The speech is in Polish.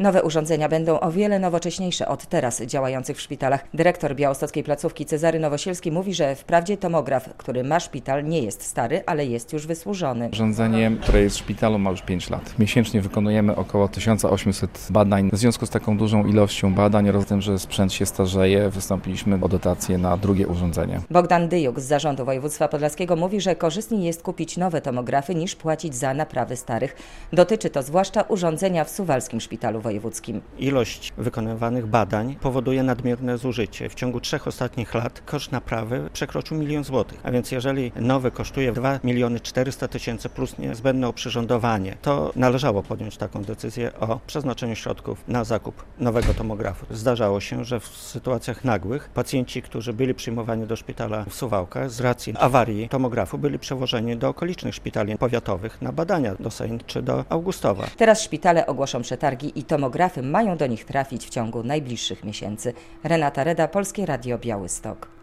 Nowe urządzenia będą o wiele nowocześniejsze od teraz działających w szpitalach. Dyrektor białostockiej placówki Cezary Nowosielski mówi, że wprawdzie tomograf, który ma szpital, nie jest stary, ale jest już wysłużony. Urządzenie, które jest w szpitalu, ma już 5 lat. Miesięcznie wykonujemy około 1800 badań. W związku z taką dużą ilością badań oraz tym, że sprzęt się starzeje, wystąpiliśmy o dotację na drugie urządzenie. Bogdan Dyjuk z Zarządu Województwa Podlaskiego mówi, że korzystniej jest kupić nowe tomografy niż płacić za naprawy starych. Dotyczy to zwłaszcza urządzenia w Suwalskim Szpitalu Wojewódzkim. Ilość wykonywanych badań powoduje nadmierne zużycie. W ciągu 3 ostatnich lat koszt naprawy przekroczył 1 000 000 złotych. A więc jeżeli nowy kosztuje 2 400 000 plus niezbędne oprzyrządowanie, to należało podjąć taką decyzję o przeznaczeniu środków na zakup nowego tomografu. Zdarzało się, że w sytuacjach nagłych pacjenci, którzy byli przyjmowani do szpitala w Suwałkach z racji awarii tomografu, byli przewożeni do okolicznych szpitali powiatowych na badania do Sejn czy do Augustowa. Teraz szpitale ogłoszą przetargi i tomografy mają do nich trafić w ciągu najbliższych miesięcy. Renata Reda, Polskie Radio Białystok.